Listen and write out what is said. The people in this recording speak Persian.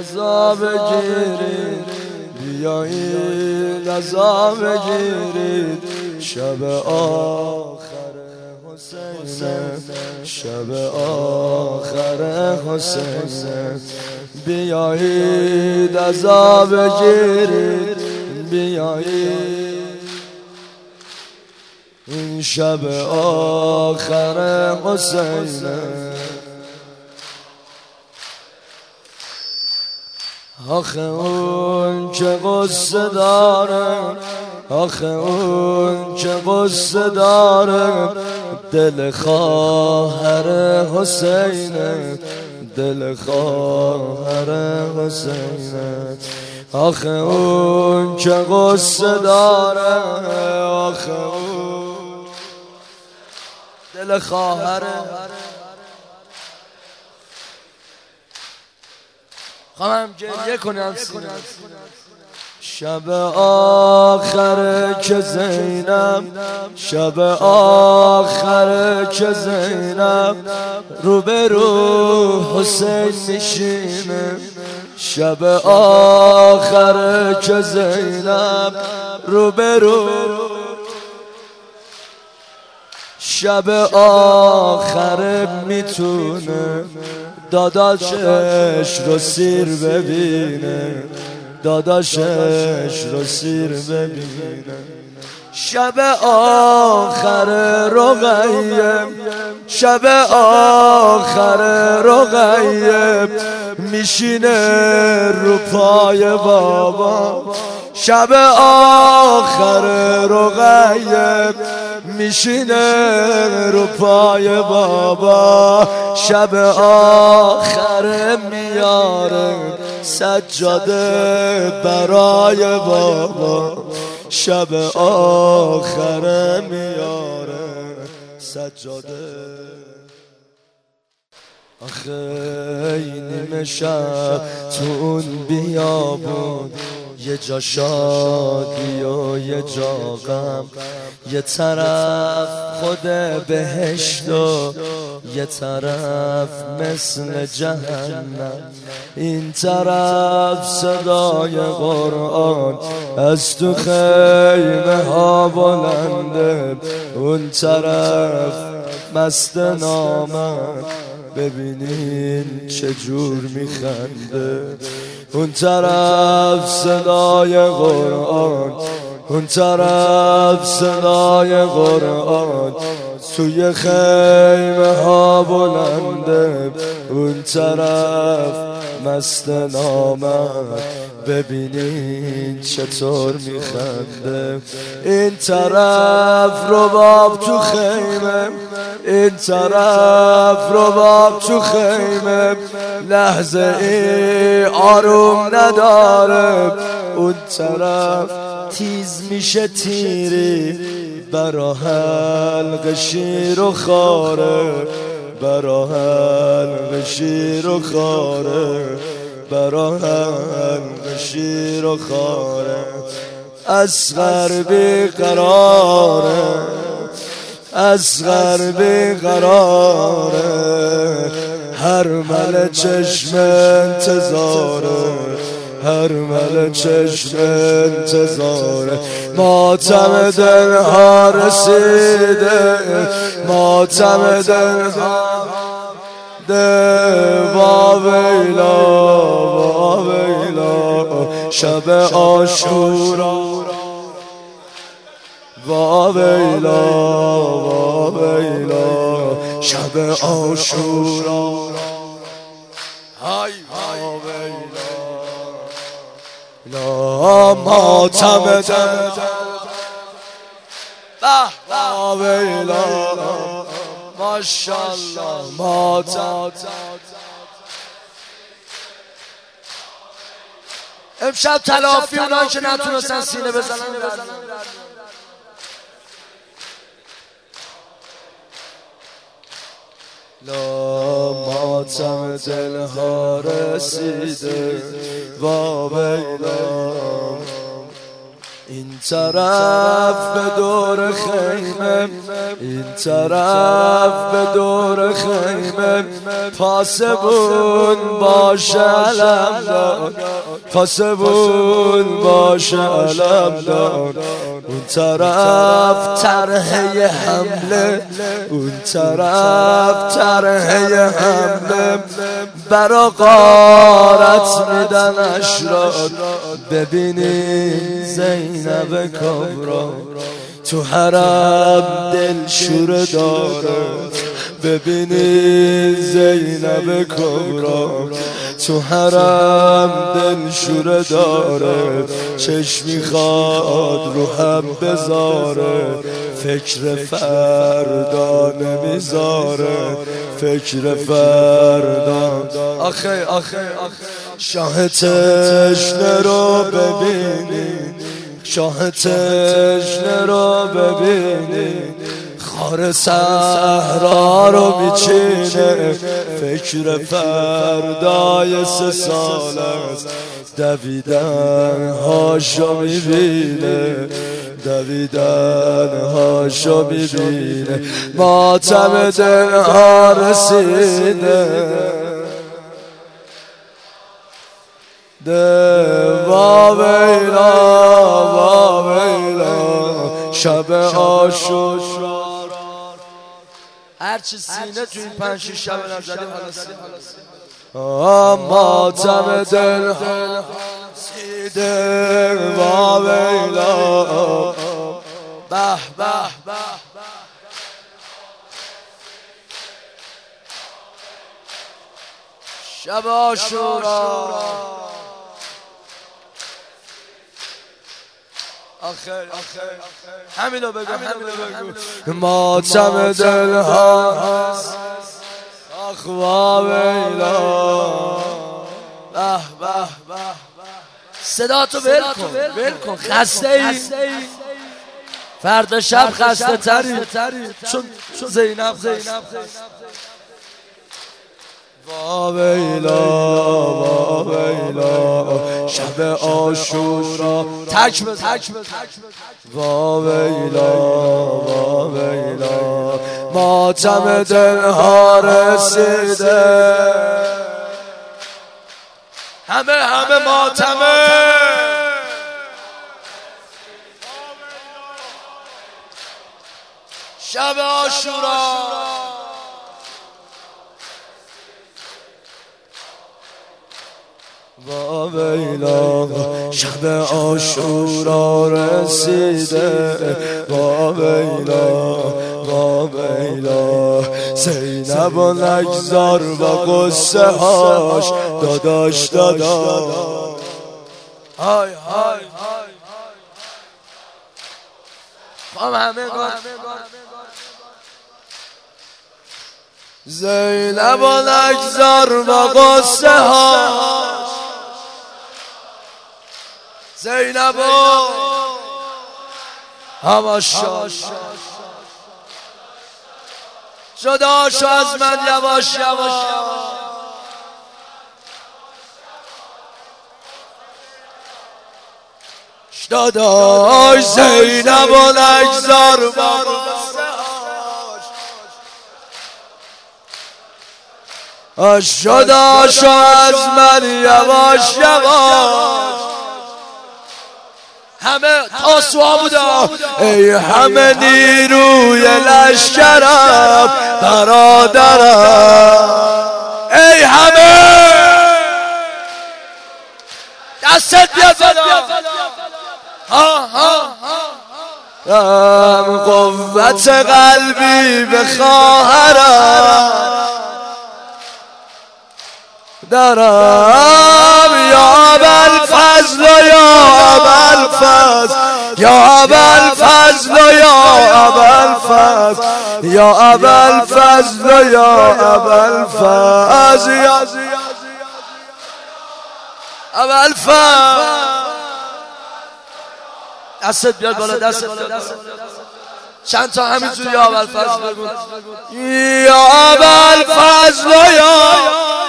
عذاب بگیرید، بیایید عذاب بگیرید. شب آخر حسین، شب آخر حسین، بیایید عذاب بگیرید، بیایید. این شب آخر حسین، آخه اون که قصه داره، آخه اون که قصه داره، دل خواهر حسینه، دل خواهر حسینه. آخه اون که قصه داره، آخه اون دل خواهر. خواهم گریه کنم شب آخر که زینب، شب آخر که زینب روبرو حسین میشینه. شب آخر که زینب روبرو، شب آخر میتونه داداشش رو سیر ببینه، داداشش رو سیر ببینه. شب آخر رقیه، شب آخر رقیه میشینه رو پای بابا. شب آخر رقیه میشینه رو پای بابا. شب آخر میاره سجاده برای بابا. شب آخر میاره سجاده. آخه نیمه شب تو اون بیابون، یه جا شادی و یه جا غم، یه طرف خود بهشت و یه طرف مثل جهنم. این طرف صدای قرآن از تو خیمه ها بلنده، اون طرف مست نامن ببینین چجور میخنده. اون طرف صدای قرآن، اون طرف صدای قرآن توی خیمه ها بلنده، اون طرف مست نامد ببینین چطور میخنده. این طرف رباب تو خیمه، این طرف رباب تو خیمه لحظه ای آروم نداره. اون طرف تیز میشه تیری برا حلق شیر و خاره، برا حلق شیر و خاره، برا حلق شیر و خاره. اصغر بیقراره، اصغر بیقراره، هر مل چشم انتظاره، هر مل چشم انتظاره. ماتم دلها رسیده، ماتم دلها وا ویلا، وا ویلا، شب عاشورا وا ویلا، وا ویلا، شب عاشورا های وا ویلا. لا ماتم دل وا ویلا، ماشاءالله ماتم. امشب تلافی اونایی که نتونستن سینه بزنن. لا ماتم دلها رسیده وا ویلا، این طرف به دور خیمه، این طرف به دور خیمه، پاسبون باشه علمدار، پاسبون باشه علمدار. اون طرف طرحه حمله، اون طرف طرحه حمله، برا غارت میدنش را. ببینی زینب کبرا تو حرم دلشوره داره، ببینی زینب کبرا تو حرم دلشوره داره. چشمی خواد رو هم بذاره، فکر فردا نمیذاره، فکر فردا. آخه شاه تشنه رو ببینی، شاه تشنه رو ببینی، خار صحرا رو میچینه، فکر فردای 3 سال است. دویدن هاشو میبینه، دویدن هاشو میبینه، ماتم دلها رسیده. واویلا واویلا شب عاشورا. هرچی سینه تو این 5-6 شب نزدیم ماتم دلها رسیده. واویلا به به شب عاشورا. آخر همینو بگو، همینو بگو. ماتم دلها آخ واویلا. به صدا تو ول کن، خسته ای فردا شب خسته تری، چون زینب واویلا واویلا شب عاشورا. تک واویلا واویلا ماتم دلها رسیده. همه ماتمه. شب عاشورا. واویلا شب عاشورا رسیده. واویلا واویلا زینب و نگذار و قصه هاش داداش. های همه زینب و نگذار و قصه هاش. زینب هماش جدا شو از من یواش داداش. زینب و نگذار و جدا شو از من یواش. همه تاسوها بودا. ای همه نیروی لشکرم برادرم، ای همه دستت بیاد قوت قلبی به خواهرم دارم. یا ابوالفضل و یا ابوالفضل، یا ابوالفضل و یا ابوالفضل، یا ابوالفضل و یا ابوالفضل، یا ابوالفضل. دستت بیاد بالا، دستت چند تا همینجوری یا ابوالفضل بگو. یا ابوالفضل و یا